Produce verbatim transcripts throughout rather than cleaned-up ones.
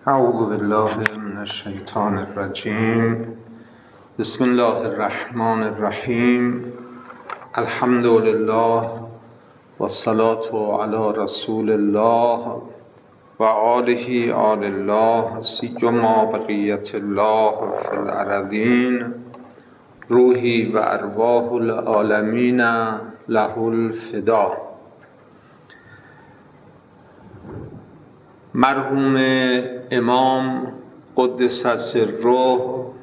اعوذ بالله من الشیطان الرجیم. بسم الله الرحمن الرحیم. الحمد لله والصلاة علی رسول الله و آله آل الله سیما بقیت الله فی الارضین. روحی و ارواح العالمین له الفدا. مرحوم امام قدس سره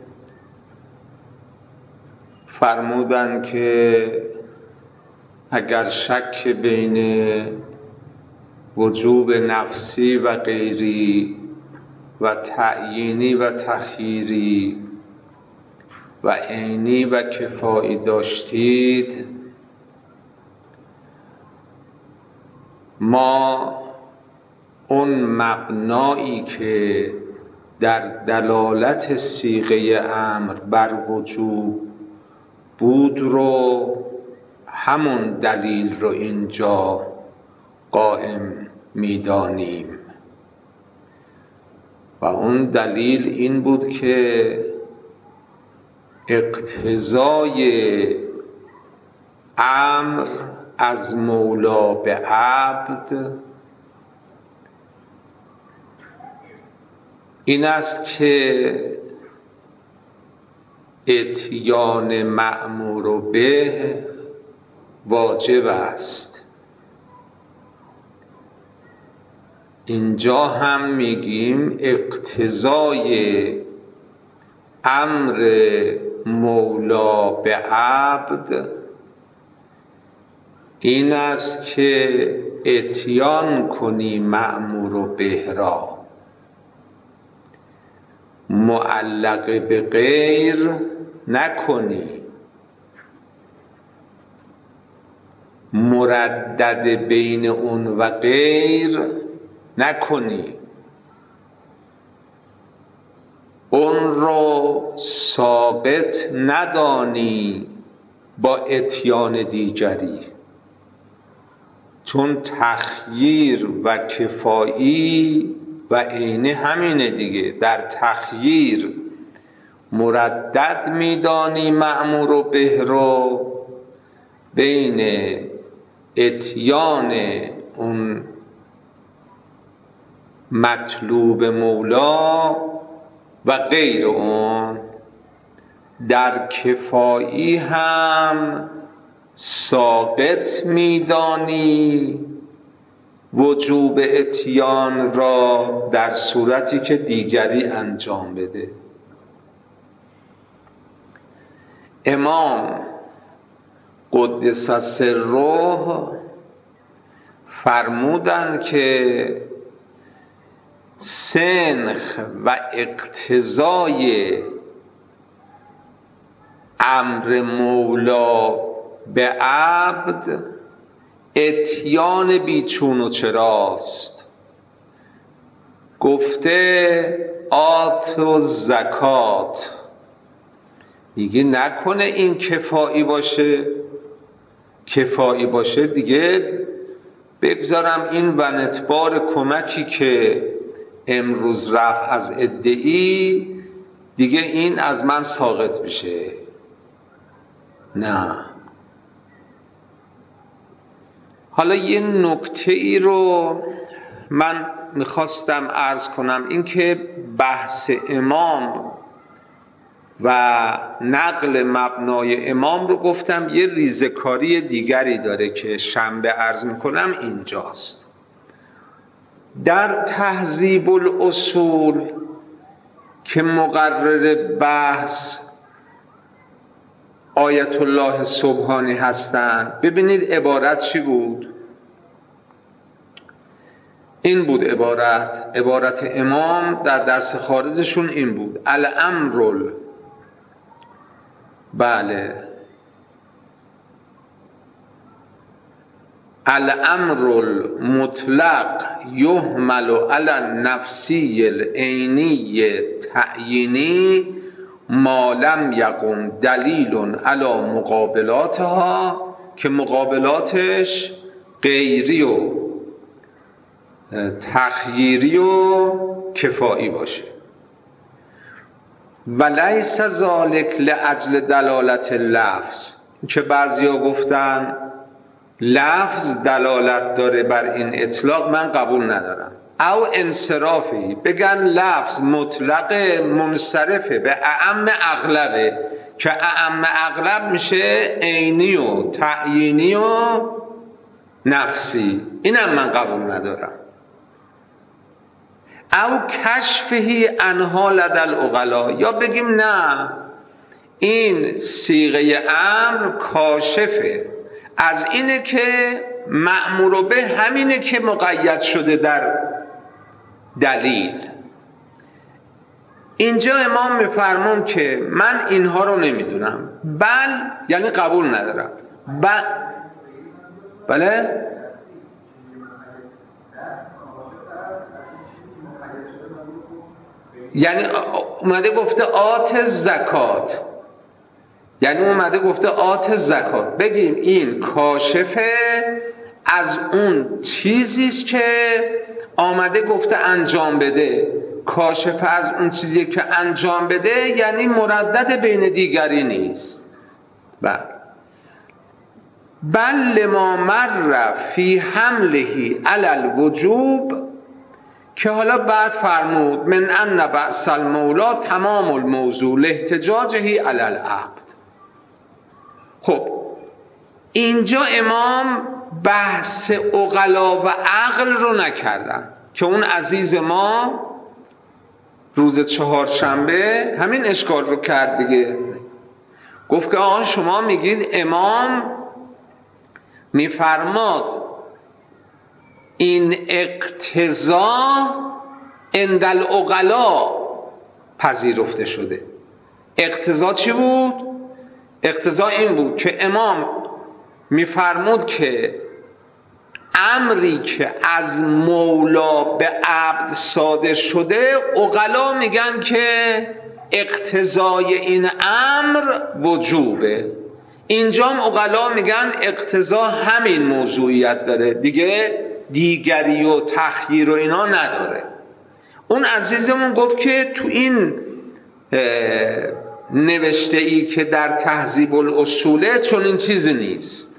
فرمودند که اگر شک بین وجوب نفسی و غیری و تعیینی و تخییری و عینی و کفایی داشتید، ما اون مبنایی که در دلالت صیغه امر بر وجوب بود رو، همون دلیل رو اینجا قائم می‌دانیم و اون دلیل این بود که اقتضای امر از مولا به عبد این است که اتیان مأمور به واجب است. اینجا هم میگیم اقتضای امر مولا به عبد این است که اتیان کنی مأمور به را، معلق به غیر نکنی، مردد بین اون و غیر نکنی، اون رو ساقط ندانی با اتیان دیگری، چون تخییر و کفایی و عینه همینه دیگه. در تخییر مردد میدانی مأمور و به رو بین اتیان اون مطلوب مولا و غیر اون. در کفایی هم ساقط میدانی وجوب اتیان را در صورتی که دیگری انجام بده. امام قدس سره فرمودند که سنخ و اقتضای امر مولا به عبد اتیان بیچون و چراست. گفته آت و زکات، دیگه نکنه این کفایی باشه، کفایی باشه دیگه بگذارم این ونتبار کمکی که امروز رفت از ادعی دیگه این از من ساقط بشه. نه. حالا یه نکته ای رو من میخواستم عرض کنم، این که بحث امام و نقل مبنای امام رو گفتم یه ریزکاری دیگری داره که شنبه عرض میکنم اینجاست. در تهذیب الاصول که مقرر بحث آیت الله سبحانی هستند، ببینید عبارت چی بود؟ این بود عبارت عبارت امام در درس خارجشون این بود: الامر بله الامر المطلق یحمل علی النفسی العینی تعیینی ما لم یقم دلیل علی مقابلاتها، که مقابلاتش غیری و تخییری و کفایی باشه. ولیس ذالک لاجل دلالت لفظ، که بعضیا گفتن لفظ دلالت داره بر این اطلاق، من قبول ندارم. او انصرافی، بگن لفظ مطلق منصرفه به اعم اغلبه، که اعم اغلب میشه عینی و تعیینی و نفسی، اینم من قبول ندارم. او کشفهی انها لدى العقلا، یا بگیم نه این صیغه امر کاشفه از اینه که مأمور به همینه که مقید شده در دلیل. اینجا امام میفرمون که من اینها رو نمیدونم، بل یعنی قبول ندارم، بل بله یعنی اومده گفته آت زکات، یعنی اومده گفته آت زکات، بگیم این کاشفه از اون چیزیست که آمده گفته انجام بده، کاشفه از اون چیزی که انجام بده یعنی مردد بین دیگری نیست. بله بل لما مر فی حمله علی الوجوب، که حالا بعد فرمود من ان بأس المولا تمام الموضوع لاحتجاجه علی العقد. خب اینجا امام بحث عقلا و عقل رو نکردن، که اون عزیز ما روز چهارشنبه همین اشکال رو کرد دیگه. گفت که آقا شما میگید امام میفرماد این اقتضا عند العقلا پذیرفته شده. اقتضا چی بود؟ اقتضا این بود که امام میفرمود که امری که از مولا به عبد صادر شده، عقلا میگن که اقتضای این امر وجوبه. اینجام عقلا میگن اقتضا همین موضوعیت داره دیگه، دیگری و تخییر و اینا نداره. اون عزیزمون گفت که تو این نوشته ای که در تهذیب الاصوله چون این چیزی نیست.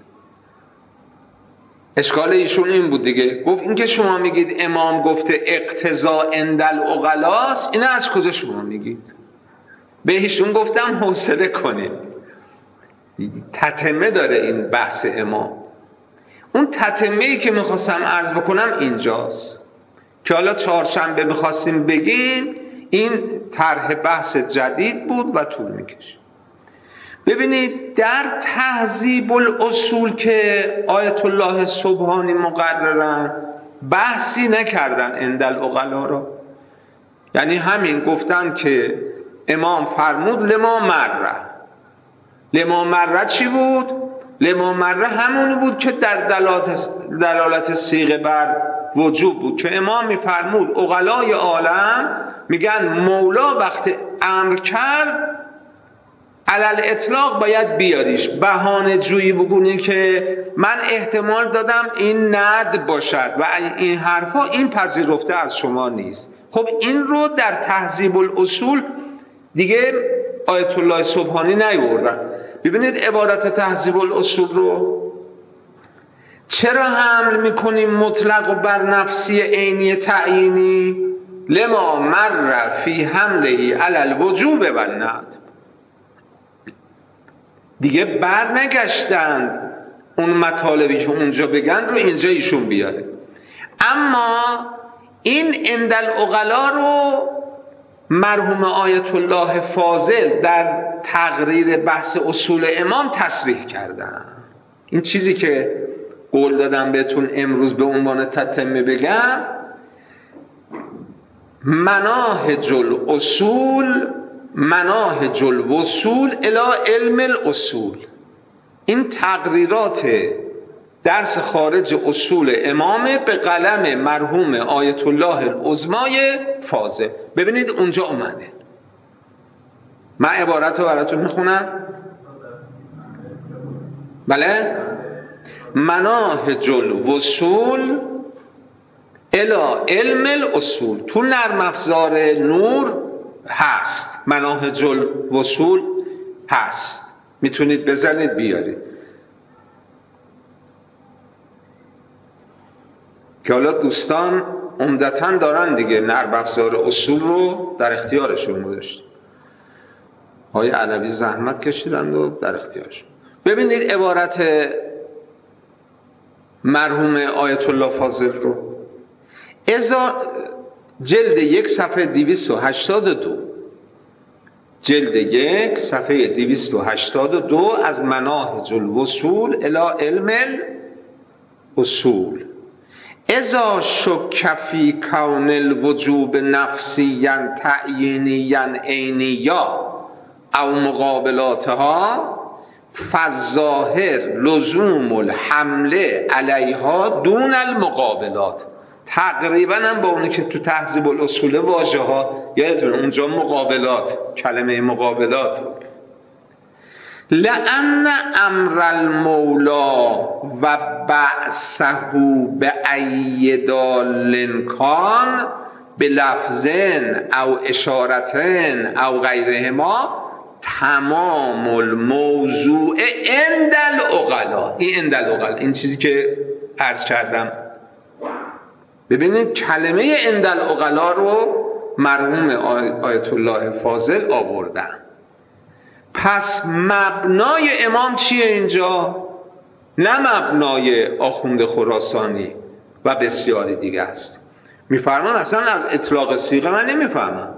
اشکال ایشون این بود دیگه، گفت این که شما میگید امام گفته اقتضا عند العقلاست، اینا از کجا شما میگید؟ به ایشون گفتم حوصله کنید، تتمه داره این بحث امام. اون تتمه‌ای که میخواستم عرض بکنم اینجاست که حالا چهارشنبه میخواستیم بگیم، این طرح بحث جدید بود و طول میکشه. ببینید در تهذیب الاصول که آیت الله سبحانی مقررن، بحثی نکردن عند العقلا رو، یعنی همین گفتن که امام فرمود لما مره. لما مره چی بود؟ لما مره همونی بود که در دلالت, دلالت صیغه بر وجوب بود، که امام میفرمود عقلای عالم میگن مولا وقت امر کرد علل اطلاق باید بیاریش، بهانه جویی بگونی که من احتمال دادم این ند باشد و این حرفا، این پذیرفته از شما نیست. خب این رو در تهذیب الاصول دیگه آیت الله سبحانی نیوردن. ببینید عبارت تهذیب الاصول رو چرا حمل میکنیم مطلق و بر نفسی عینی تعیینی؟ لما مر فی حمله علی الوجوب و الندب. دیگه بر نگشتند اون مطالبی که اونجا بگن رو اینجا ایشون بیاره. اما این عند العقلا رو مرحوم آیت الله فاضل در تقریر بحث اصول امام تصریح کردن. این چیزی که قول دادم بهتون امروز به عنوان تتمه بگم، مناهج الاصول مناهج الوصول الی علم الاصول. این تقریرات درس خارج اصول امامه به قلم مرحوم آیت الله العظمای فاضل. ببینید اونجا اومده، من عبارت رو براتون میخونم. بله، مناهج الوصول الا علم الاصول. تو نرم افزار نور هست، مناهج الوصول هست، میتونید بزنید بیارید که حالا دوستان عمدتاً دارن دیگه نرم افزار اصول رو در اختیارشون گذاشتن. آقای علوی زحمت کشیدند و در اختیارشون. ببینید عبارت مرحوم آیت الله فاضل رو، ازا جلد یک صفحه دویست و هشتاد و دو، جلد یک صفحه دویست و هشتاد و دو از مناهج الوصول الی علم الاصول. ازا شک فی کون الوجوب نفسیا تعیینیا عینیا او مقابلاتها فالظاهر لزوم الحمله علیها دون المقابلات. تقریبا هم با اونی که تو تهذیب الاصول واژه ها یادتون اونجا مقابلات، کلمه مقابلات، لأن امر المولا و بعثه به ای دال کان بلفظن او اشارتن او غیرهما تمام الموضوع عند العقلا. این عند العقلا، این چیزی که عرض کردم. ببینید کلمه عند العقلا رو مرحوم آیت الله فاضل آوردن. پس مبنای امام چیه اینجا؟ نه مبنای آخوند خراسانی و بسیاری دیگه است. میفرمان اصلا از اطلاق صیغه من نمیفهمم.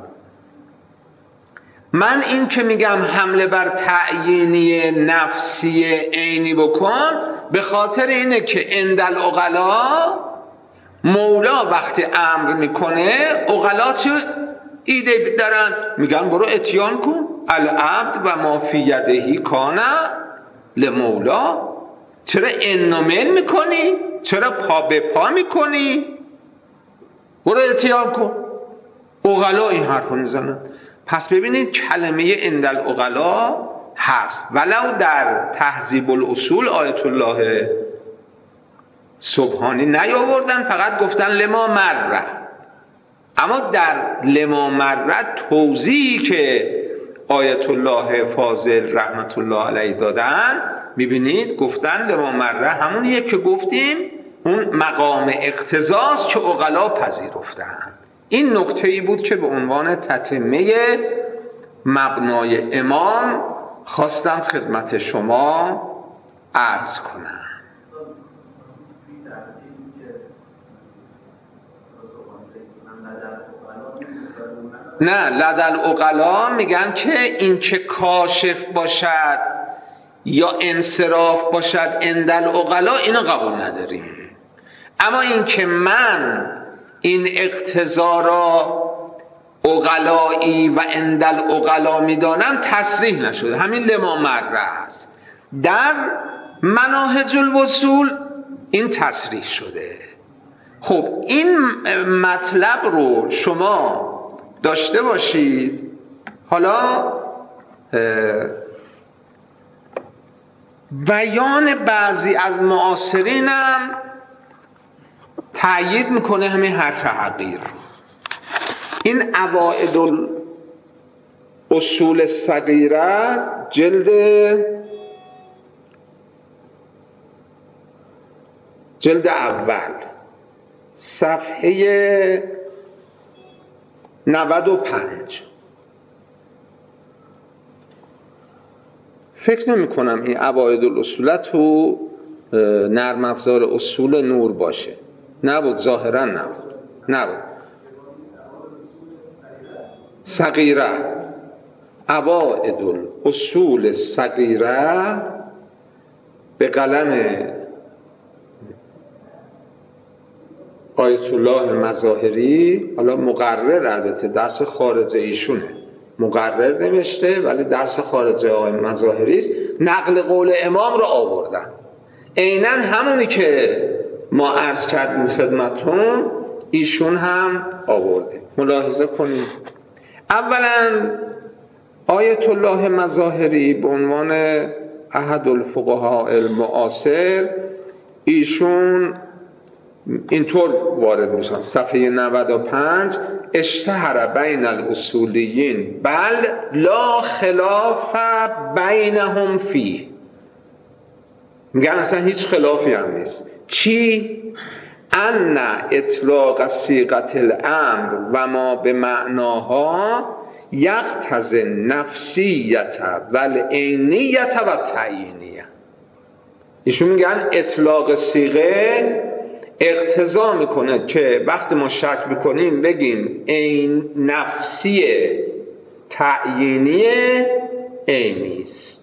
من این که میگم حمله بر تعیینی نفسی عینی بکن به خاطر اینه که عند العقلا مولا وقتی امر میکنه عقلا چه ایده دارن؟ میگن برو اتیان کن، العبد و ما فی یدهی کان لمولا. چرا انومن میکنی؟ چرا پا به پا میکنی؟ برو اتیان کن. عقلا این حرف رو میزنن. پس ببینید کلمه عند العقلا هست، ولو در تهذیب الاصول آیت الله سبحانی نیاوردن، فقط گفتن لما مره. اما در لما مره توضیحی که آیت الله فاضل رحمت الله علیه دادن، میبینید گفتن لما مره همونیه که گفتیم اون مقام اقتضاست که عقلا پذیرفتن. این نکته‌ای بود که به عنوان تتمه مبنای امام خواستم خدمت شما عرض کنم. نه، لدل عقلا میگن که این که کاشف باشد یا انصراف باشد اندل عقلا اینو قبول نداریم. اما این که من این اقتضا را عقلایی و اندل عقلا میدانم تصریح نشده، همین لما مره است. در مناهج الوصول این تصریح شده. خب این مطلب رو شما داشته باشید. حالا بیان بعضی از معاصرینم تأیید میکنه همین حرف حقیر. این عوائد الاصول الصغیره جلد جلد اول صفحه نود و پنج. فکر نمی کنم این عوائد الاصول تو نرم افزار اصول نور باشه. نبود، ظاهرا نبود نبود صغیره، عوائد الاصول الصغیره به قلم آیت الله مظاهری. حالا مقرر، البته درس خارج ایشونه، مقرر نوشته ولی درس خارج آقای مظاهری است. نقل قول امام رو آوردن، عیناً همونی که ما عرض کردیم خدمتون ایشون هم آورده. ملاحظه کنید. اولا آیت الله مظاهری به عنوان احد الفقهاء المعاصر ایشون اینطور وارد میشن. صفحه نود و پنج اشتهر بین الاصولیین بل لا خلاف بینهم فیه، میگن اصلا هیچ خلافی هم نیست. چی؟ ان اطلاق صیغه الامر و ما به معناها یقتضی نفسیت و العینیت و تعیینیه. ایشون میگن اطلاق صیغه اقتضا میکنه که وقتی ما شک میکنیم بگیم این نفسیه، تعیینیه، عینی است.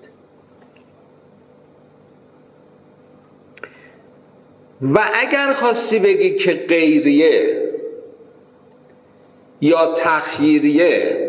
و اگر خواستی بگی که غیریه یا تخییریه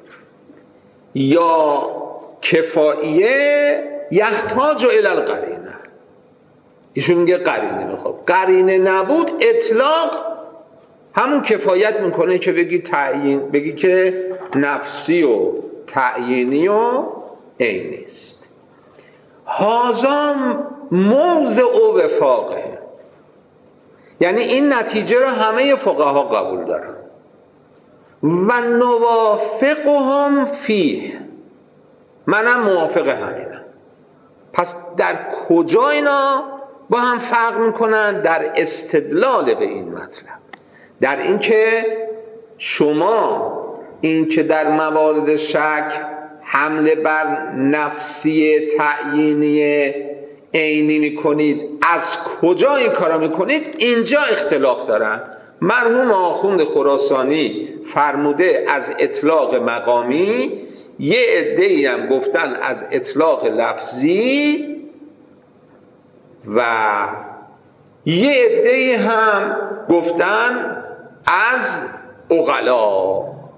یا کفاییه یحتاج الی القرینه، ایشون میگه قرینه میخواد. قرینه نبود اطلاق همون کفایت میکنه که بگی تعیین، بگی که نفسی و تعیینی و عینی است. هذا موضع و وفاقه، یعنی این نتیجه رو همه فقها قبول دارن. و نوافقهم فیه، منم موافق همینم. پس در کجا اینا با هم فرق میکنن؟ در استدلال به این مطلب، در اینکه شما این که در موارد شک حمله بر نفسی تعیینی عینی میکنید، از کجا این کارا میکنید؟ اینجا اختلاف دارن. مرحوم آخوند خراسانی فرموده از اطلاق مقامی، یه عده‌ای هم گفتن از اطلاق لفظی و یه عده‌ای هم گفتن از عقلا.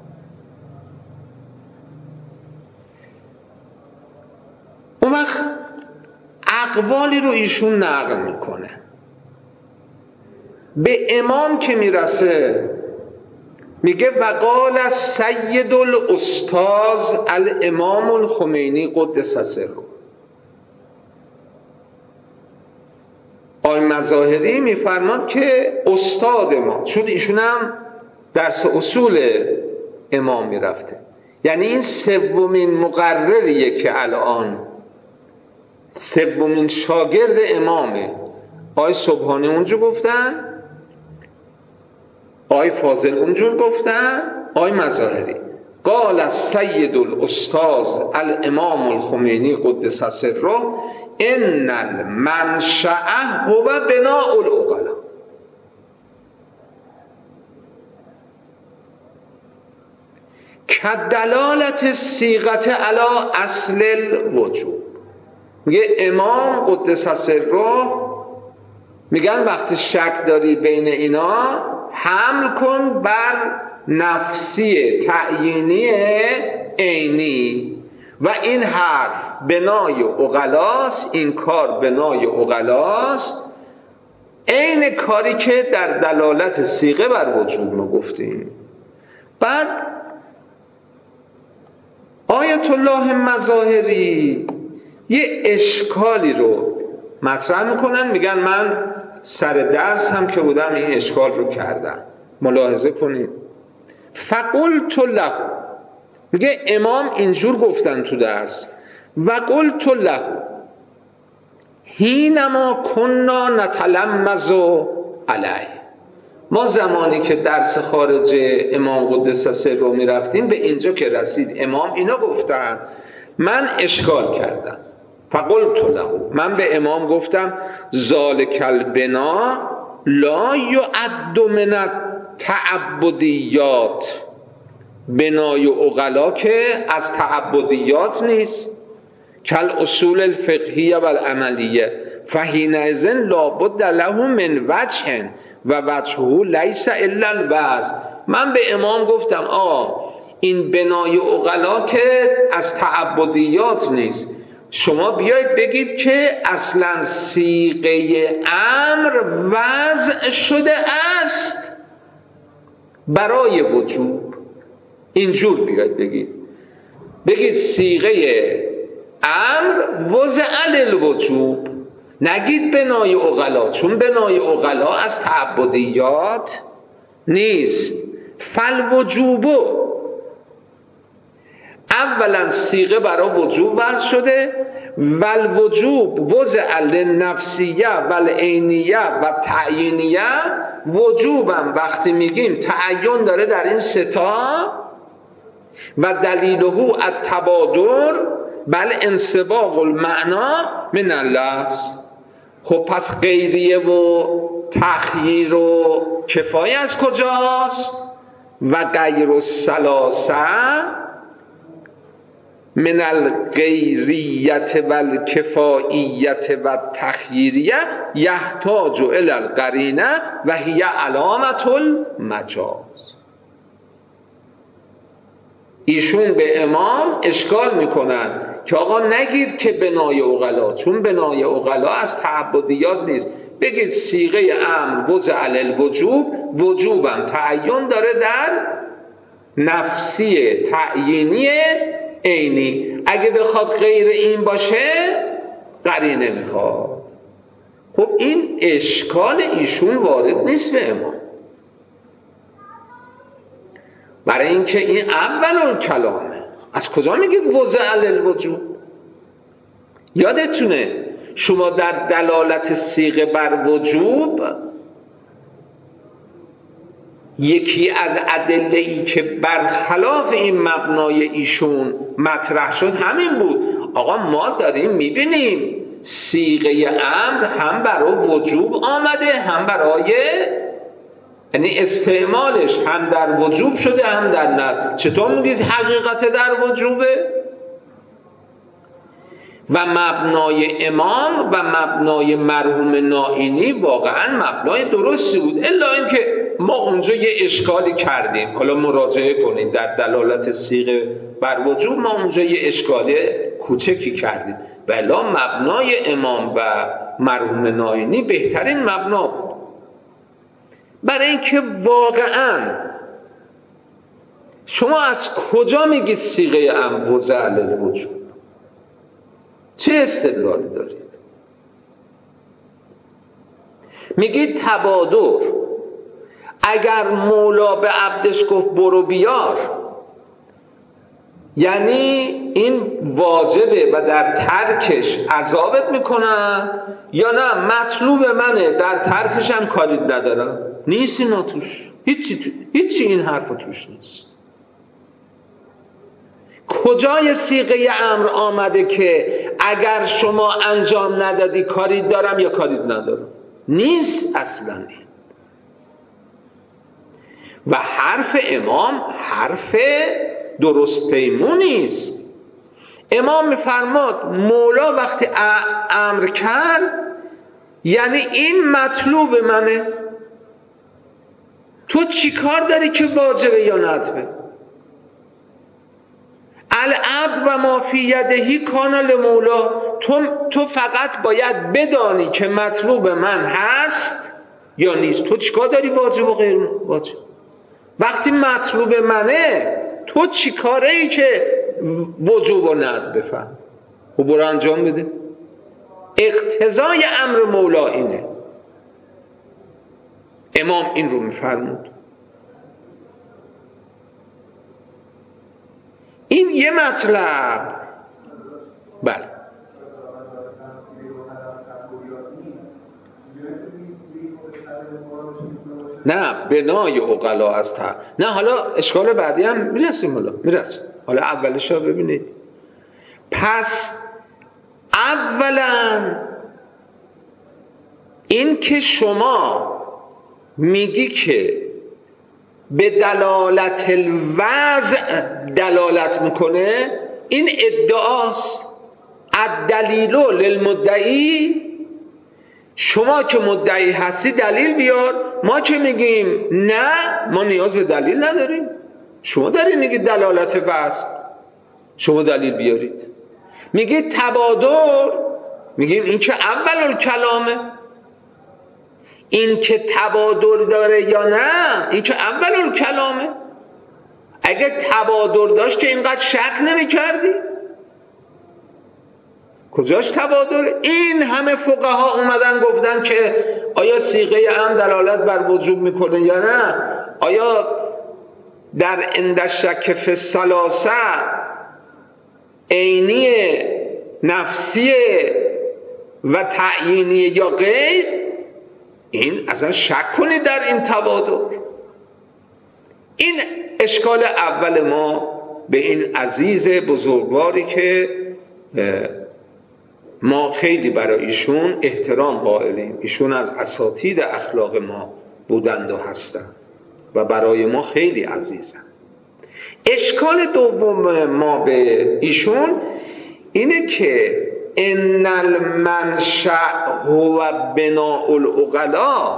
اون وقت اقوالی رو ایشون نقل میکنه. به امام که میرسه میگه وقال سید الاستاذ الامام الخمینی قدس سره. آقای مظاهری میفرماد که استاد ما، چون ایشون هم درس اصول امام میرفته، یعنی این سومین مقرریه که الان سومین شاگرد امامه. آقای سبحانی اونجور گفتن، آقای فاضل اونجور گفتن، آقای مظاهری. قال السید الاستاذ الامام الخمینی قدس سره ان المنشأ هو بناء العقلا. کدلالت الصیغه علی اصل الوجوب. میگه امام قدس سره میگن وقتی شک داری بین اینا حمل کن بر نفسی تعیینی عینی و این حرف بنای عقلاست، این کار بنای عقلاست، عین کاری که در دلالت صیغه بر وجوب ما گفتیم. بعد آیت الله مظاهری یه اشکالی رو مطرح میکنن، میگن من سر درس هم که بودم این اشکال رو کردم. ملاحظه کنید. فقلت له، میگه امام اینجور گفتن تو درس، و قلت له حینما کنا نتلمذ علیه، ما زمانی که درس خارج امام قدس سره رو میرفتیم به اینجا که رسید امام اینا گفتن، من اشکال کردم. فقلت له، من به امام گفتم ذالک البنا لا یعد من التعبدیات، بنای عقلا که از تعبدیات نیست، کل اصول الفقهیه و العملیه فحینئذ لابد له من وجه و وجهه لیس الا الوضع. من به امام گفتم آه این بنای عقلا که از تعبدیات نیست، شما بیایید بگید که اصلا صیغه امر وضع شده است برای وجوب. اینجور بیایید بگید، بگید صیغه امر وضع للوجوب. نگید بنای عقلا، چون بنای عقلا از تعبدیات نیست. فالوجوبو، اولا صیغه برای وجوب وضع شده، والوجوب وضع للنفسیه والعینیه و تعیینیه. وجوبم وقتی میگیم تعین داره در این ستا، و دلیله التبادر بل انصباغ المعنا من اللفظ. خب پس غیریه و تخییر و کفایه از کجاست؟ و غیر الثلاثه من الغیریت و الکفاییت و تخییریه یحتاج الی القرینه و هی علامت المجاز. ایشون به امام اشکال میکنن که آقا نگید که بنای عقلا، چون بنای عقلا از تعبدیات نیست. بگید صیغه امر وضع علی الوجوب، وجوبم تعین داره در نفسی تعیینی عینی. اگه بخواد غیر این باشه قرینه میخواد. خب این اشکال ایشون وارد نیست به امام، برای اینکه این اول کلامه. از کجا میگید وضع علی الوجوب؟ یادتونه شما در دلالت صیغه بر وجوب یکی از ادله‌ای که برخلاف این مبنای ایشون مطرح شد همین بود. آقا ما داریم میبینیم صیغه امر هم برای وجوب آمده، هم برای، یعنی استعمالش هم در وجوب شده هم در ندب. چطور میگید حقیقت در وجوبه؟ و مبنای امام و مبنای مرحوم نائینی واقعا مبنای درستی بود، الا اینکه ما اونجا یه اشکالی کردیم. حالا مراجعه کنید در دلالت صیغه بر وجوب، ما اونجا یه اشکالی کوچکی کردیم، ولی مبنای امام و مرحوم نائینی بهترین مبنا بود. برای اینکه واقعا شما از کجا میگید صیغه امر وضع علی الوجوب؟ چه استدلالی دارید؟ میگید تبادر. اگر مولا به عبدش گفت برو بیار، یعنی این واجبه و در ترکش عذابت میکنم، یا نه مطلوب منه در ترکش هم کاری ندارم؟ نیست اینا توش، هیچی, تو... هیچی این حرف توش نیست. کجای صیغه امر آمده که اگر شما انجام ندادی کاری دارم یا کاری ندارم؟ نیست اصلا این. و حرف امام حرف درست پیمونی است. امام میفرماد مولا وقتی امر کرد یعنی این مطلوب منه، تو چی کار داری که واجبه یا ندبه؟ العبد و ما فی یدهی کان لمولا. تو تو فقط باید بدانی که مطلوب من هست یا نیست. تو چیکار داری واجب و غیر واجب؟ وقتی مطلوب منه تو چیکاره ای که وجوب و ند بفهم؟ خب برو انجام بده. اقتضای امر مولا اینه. امام این رو میفرمود. این یه مطلب. بله نه بنای عقلا از تا نه. حالا اشکال بعدی هم میرسیم، حالا میرسیم. حالا اولش رو ببینید. پس اولا این که شما میگی که به دلالت الوضع دلالت میکنه، این ادعاست. الدلیل للمدعی، شما که مدعی هستی دلیل بیار. ما که میگیم نه، ما نیاز به دلیل نداریم. شما دارید میگید دلالت وضع، شما دلیل بیارید. میگید تبادر، میگیم این که اول کلامه. این که تبادر داره یا نه، این که اول کلامه. اگه تبادر داشت که اینقدر شک نمی کردی؟ کجاش تبادل؟ این همه فقها اومدن گفتن که آیا صیغه ام دلالت بر وجوب میکنه یا نه؟ آیا در عند شک فی الثلاثه عینی نفسی و تعیینی یا غیر؟ این اصلا شک کنید در این تبادل. این اشکال اول ما به این عزیز بزرگواری که ما خیلی برای ایشون احترام قائلیم. ایشون از اساتید اخلاق ما بودند و هستند و برای ما خیلی عزیزند. اشکال دوم ما به ایشون اینه که ان المنشأ هو بناء العقلاء.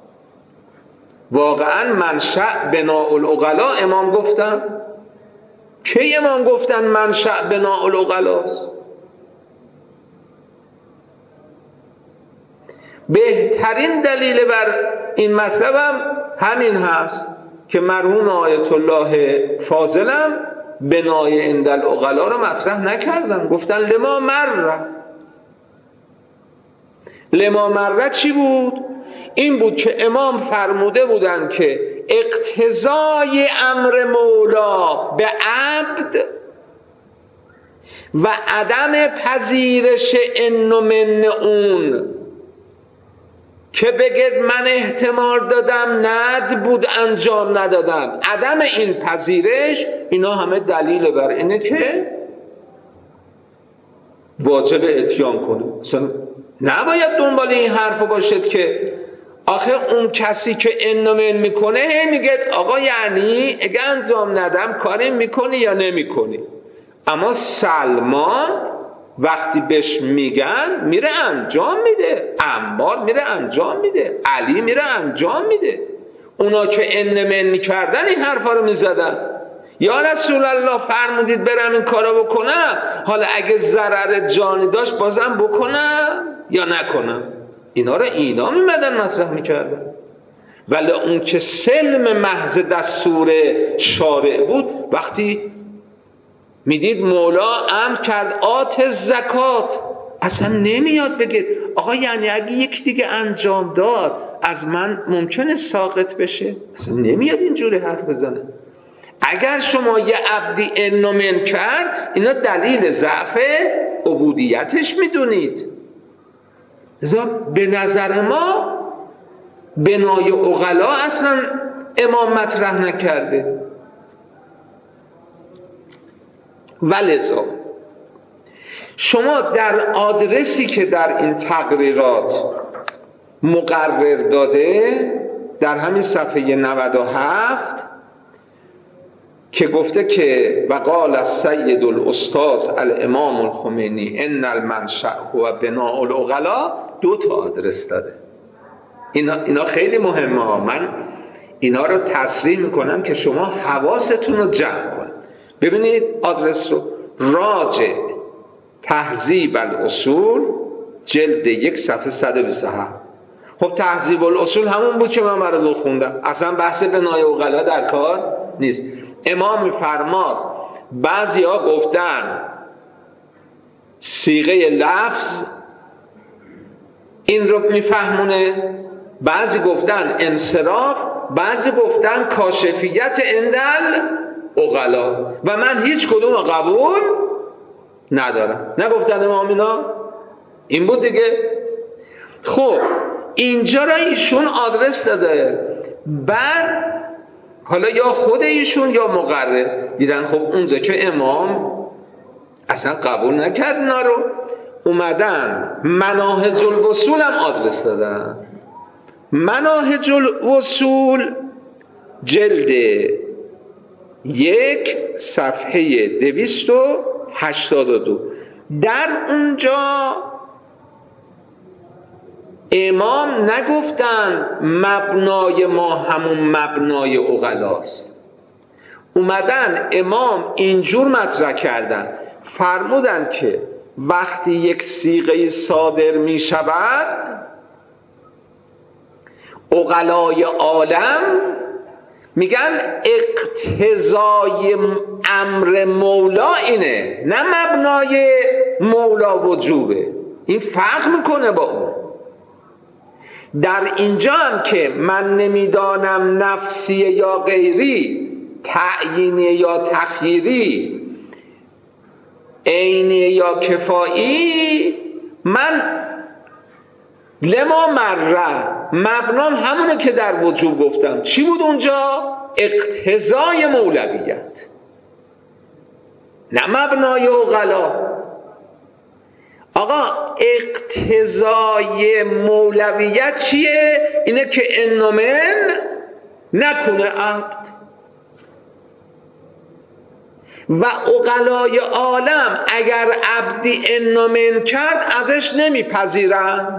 واقعا منشأ بناء العقلاء امام گفتن؟ کی امام گفتن منشأ بناء العقلاء؟ بهترین دلیل بر این مطلبم همین هست که مرحوم آیت الله فاضلم بنای عند العقلاء رو مطرح نکردن، گفتن لما مر. لما مر چی بود؟ این بود که امام فرموده بودن که اقتضای امر مولا به عبد و عدم پذیرش ان و من اون که بگید من احتمال دادم ند بود انجام ندادم، عدم این پذیرش، اینا همه دلیل بر اینه که واجب اتیان کنه. اصلا نباید دنبال این حرف باشد که آخه اون کسی که انومن میکنه هی میگه آقا یعنی اگه انجام ندم کاری میکنی یا نمیکنی. اما سلمان وقتی بهش میگن میره انجام میده، عمار میره انجام میده، علی میره انجام میده. اونا که انومن میکردن این حرفا رو میزدن. یا رسول الله فرمودید برم این کارو بکنم، حالا اگه ضرر جانی داشت بازم بکنم یا نکنم. اینا رو اینا میمدن مطرح میکردن. ولی اون که سلم محض دستور شارع بود، وقتی میدید مولا امر کرد آت زکات، اصلا نمیاد بگید آقا یعنی اگه یک دیگه انجام داد از من ممکنه ساقط بشه. اصلا نمیاد اینجوری حرف بزنه. اگر شما یه عبدی انومن کرد، اینا دلیل ضعف عبودیتش میدونید. لذا به نظر ما بنای عقلا اصلا امام مطرح نکرده. ولذا شما در آدرسی که در این تقریرات مقرر داده در همین صفحه نود و هفت که گفته که وقال السید الاستاذ الامام الخمینی ان المنشأ هو بناء العقلاء، دو تا آدرس داده. اینا, اینا خیلی مهمه ها. من اینا رو تصریح میکنم که شما حواستون رو جمع کنید. ببینید آدرس رو: راجع تهذیب الاصول جلد یک صفحه صد و بیست و هفت. خب تهذیب الاصول همون بود که من برای خوندم، اصلا بحث بنای عقلا در کار نیست. امام میفرماد بعضی ها گفتن صیغه لفظ این رو میفهمونه، بعضی گفتن انصراف، بعضی گفتن کاشفیت اندل عقلا و من هیچ کدوم رو قبول ندارم. نگفتن امام اینا؟ این بود دیگه. خب اینجا را ایشون آدرس داده. بعد حالا یا خود ایشون یا مقرر دیدن خب اونجا که امام اصلا قبول نکرد اینا رو، اومدن مناهج الوصول هم آدرس دادن. مناهج الوصول جلد یک صفحه دویست و هشتاد و دو. در اونجا امام نگفتن مبنای ما همون مبنای عقلاست. اومدن امام اینجور مطرح کردن، فرمودن که وقتی یک صیغه صادر می شود عقلای عالم میگن اقتضای امر مولا اینه، نه مبنای مولا وجوبه، این فرق میکنه با اون. در اینجا هم که من نمیدانم نفسیه یا غیری، تعیینی یا تخییری، عینی یا کفایی، من لما مره مبنام همونه که در وجوب گفتم. چی بود اونجا؟ اقتضای مولویت، نه مبنای عقلا. آقا اقتضای مولویت چیه؟ اینه که انومن نکنه عبد. و عقلای عالم اگر عبدی انومن کرد ازش نمیپذیرند.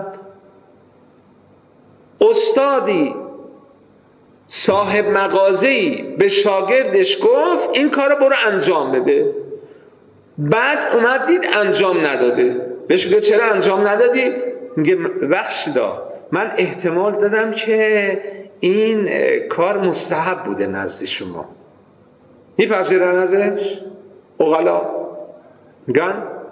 استادی صاحب مغازه‌ای به شاگردش گفت این کارو برو انجام بده، بعد اومد دید انجام نداده، بهش گفت چرا انجام ندادی؟ میگه بخشیدا من احتمال دادم که این کار مستحب بوده نزد شما. میپذیرن ازش؟ عقلا میگن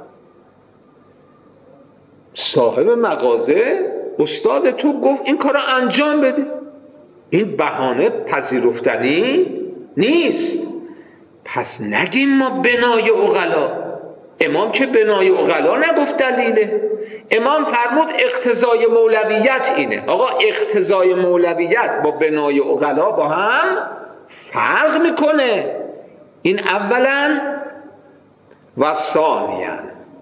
صاحب مغازه استاد تو گفت این کارو انجام بده، این بهانه پذیرفتنی نیست. پس نگیم ما بنای عقلا، امام که بنای عقلا نگفت دلیله، امام فرمود اقتضای مولویت اینه. آقا اقتضای مولویت با بنای عقلا با هم فرق میکنه. این اولا و ثانیاً.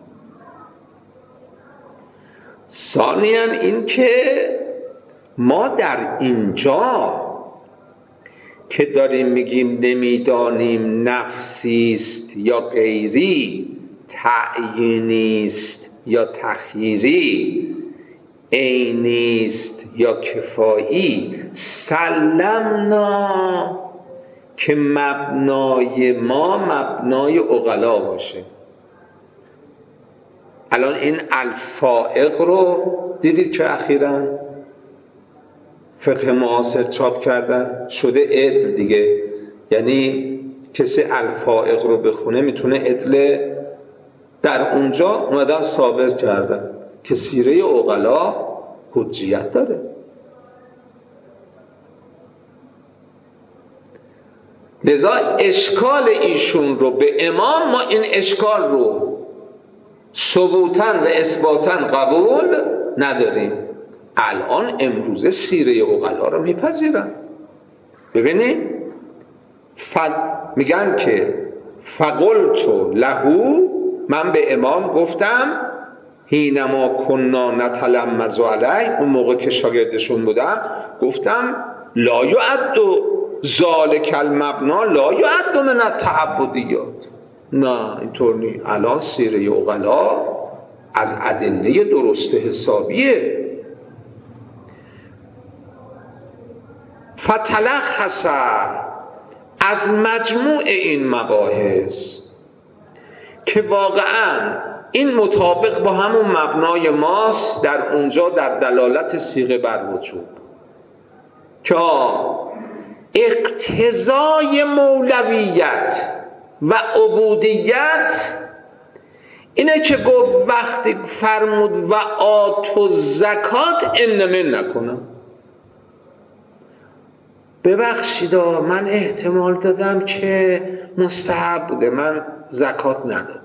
ثانیاً این که ما در اینجا که داریم میگیم نمیدانیم نفسیست یا غیری، تعیینیست یا تخییری، عینیست یا کفایی، سلمنا که مبنای ما مبنای عقلا باشه. الان این الفائق رو دیدید که اخیراً فقه معاصر چاپ کردن، شده عدل دیگه. یعنی کسی الفائق رو بخونه میتونه عدل. در اونجا اومدن ثابت کردن که سیره عقلا حجیت داره. لذا اشکال ایشون رو به امام، ما این اشکال رو ثبوتاً و اثباتاً قبول نداریم. الان امروزه سیره عقلا رو میپذیرن. ببینید ف... میگن که فقلت لهو، من به امام گفتم حینما کنا نتلمذ علیه، اون موقع که شاگردشون بودم گفتم لا یعد ذالک المبنا لا یعد من التعبدیات. نه اینطور نیست. الان سیره عقلا از ادله درست حسابیه. فتلخص از مجموع این مباحث که واقعا این مطابق با همون مبنای ماست در اونجا در دلالت صیغه بر وجوب، که اقتضای مولویت و عبودیت اینه که گفت وقتی فرمود و آتو زکات انمن نکنم. ببخشید من احتمال دادم که مستحب بوده، من زکات ندادم.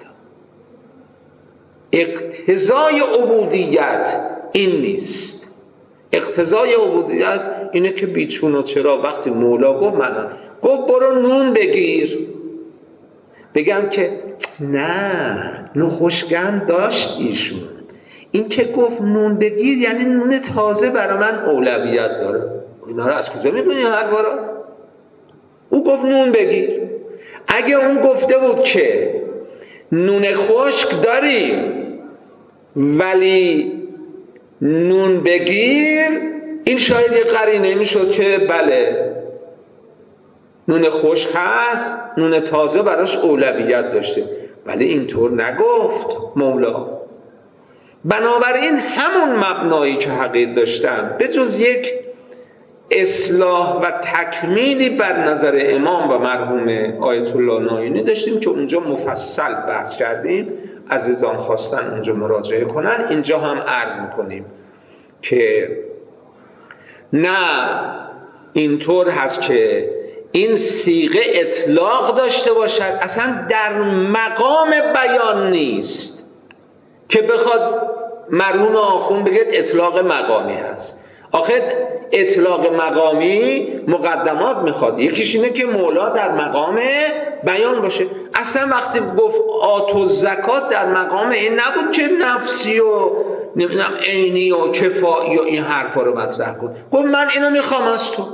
اقتضای عبودیت این نیست. اقتضای عبودیت اینه که بیچون و چرا وقتی مولا گفت من گفت برو نون بگیر، بگم که نه نخوشگند داشت ایشون، این که گفت نون بگیر یعنی نون تازه برای من اولویت داره. اینا رو از کجا می‌بینی حرفا رو؟ او گفت نون بگیر. اگه اون گفته بود که نون خشک داریم ولی نون بگیر، این شاید یه قرینه میشد که بله نون خشک هست، نون تازه براش اولویت داشته، ولی اینطور نگفت مولا. بنابراین همون مبنایی که حقیقت داشتن به جز یک اصلاح و تکمیلی بر نظر امام و مرحوم آیت الله ناینی داشتیم که اونجا مفصل بحث کردیم، عزیزان خواستن اونجا مراجعه کنن. اینجا هم عرض میکنیم که نه اینطور هست که این صیغه اطلاق داشته باشد، اصلا در مقام بیان نیست که بخواد مرحوم آخوند بگه اطلاق مقامی هست. آخه اطلاق مقامی مقدمات میخواد، یکیش اینه که مولا در مقام بیان باشه. اصلا وقتی گفت آتو زکات در مقام این نبود که نفسی و نمیدونم عینی و کفایی و این حرفا رو مطرح کن. گفت من اینو میخوام از تو.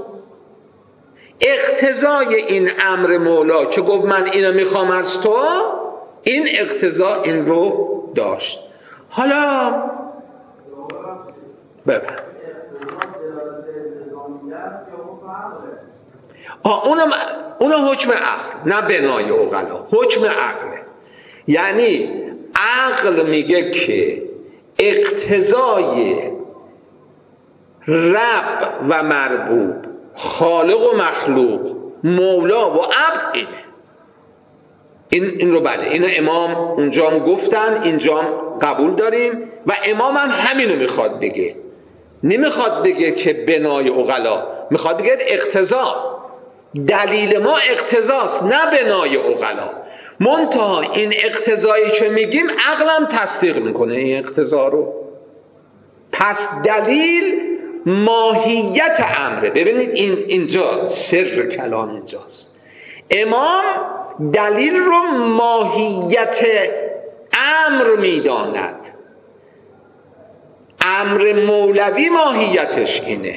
اقتضای این امر مولا که گفت من اینو میخوام از تو، این اقتضا این رو داشت. حالا ببین آه اونم اونم حکم عقل، نه بنای عقلا، حکم عقله. یعنی عقل میگه که اقتضای رب و مربوب، خالق و مخلوق، مولا و عبد اینه. این این رو بله، اینو امام اونجا هم گفتن، اینجا هم قبول داریم و امام هم همینو میخواد بگه. نمیخواد بگه که بنای عقلا، میخواد بگه اقتضا. دلیل ما اقتضاست نه بنای عقلا. منتها این اقتضایی که میگیم عقلم تصدیق میکنه این اقتضا رو. پس دلیل ماهیت امره. ببینید این اینجا سر کلام اینجاست. امام دلیل رو ماهیت امر میداند. امر مولوی ماهیتش اینه،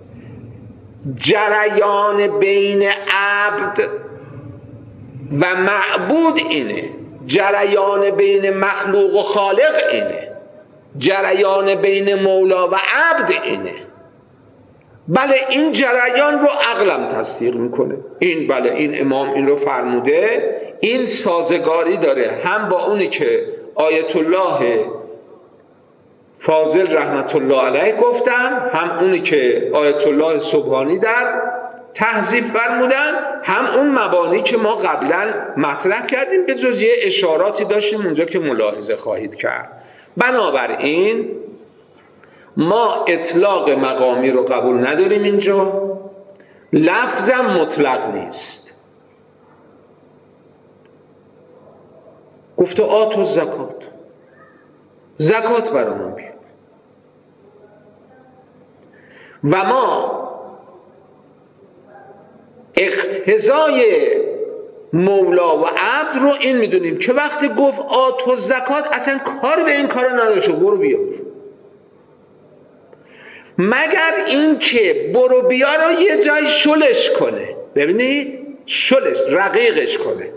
جریان بین عبد و معبود اینه، جریان بین مخلوق و خالق اینه، جریان بین مولا و عبد اینه. بله این جریان رو عقلم تصدیق میکنه. این بله این امام این رو فرموده، این سازگاری داره هم با اونی که آیت الله فاضل رحمت الله علیه گفتن، هم اونی که آیت الله سبحانی در تهذیب فرمودن، هم اون مبانی که ما قبلا مطرح کردیم، به جز یه اشاراتی داشتیم اونجا که ملاحظه خواهید کرد. بنابراین ما اطلاق مقامی رو قبول نداریم. اینجا لفظم مطلق نیست. گفته آتو زکات، زکات برامون بیاد و ما اقتضای مولا و عبد رو این میدونیم که وقتی گفت آتو زکات اصلا کار به این کار نداشته، برو بیا. مگر این که برو بیا رو یه جای شلش کنه، ببینید شلش رقیقش کنه.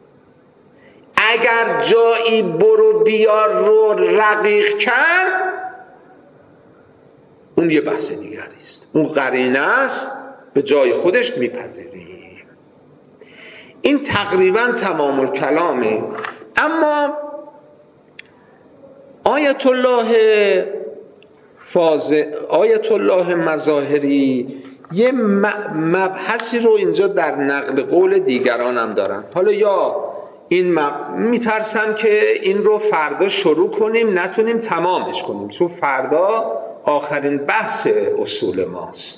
اگر جایی برو بیا رو رقیق کرد اون یه بحث دیگری است، اون قرینه است، به جای خودش میپذیریم. این تقریبا تمام الکلامه. اما آیت الله فاضل، آیت الله مظاهری یه مبحثی رو اینجا در نقل قول دیگران هم دارن. حالا یا این مب... میترسم که این رو فردا شروع کنیم نتونیم تمامش کنیم، چون فردا آخرین بحث اصول ماست.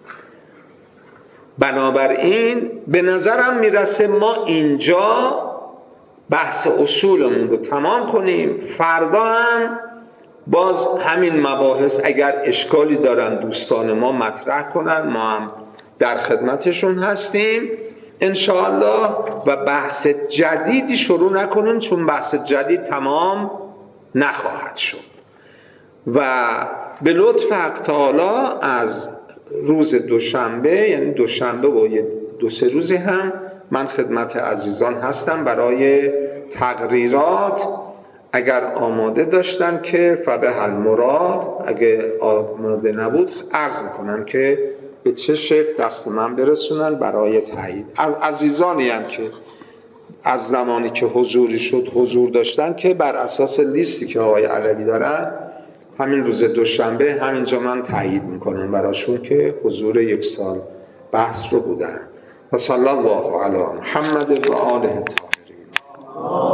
بنابراین به نظرم میرسه ما اینجا بحث اصولمون رو تمام کنیم. فردا هم باز همین مباحث اگر اشکالی دارن دوستان ما مطرح کنن، ما هم در خدمتشون هستیم انشاءالله، و بحث جدیدی شروع نکنیم چون بحث جدید تمام نخواهد شد. و به لطف حق تعالی از روز دوشنبه، یعنی دوشنبه و یه دو سه روزی هم من خدمت عزیزان هستم برای تقریرات. اگر آماده داشتن که فبه المراد، اگه آماده نبود عرض میکنم که به چه شکل دست من برسونن برای تایید. از عزیزانی هم که از زمانی که حضوری شد حضور داشتن که بر اساس لیستی که آقای علوی دارن همین روز دوشنبه همینجا من تایید میکنم براشون که حضور یک سال بحث رو بودن. و صلی الله علی محمد و آله الطاهرین.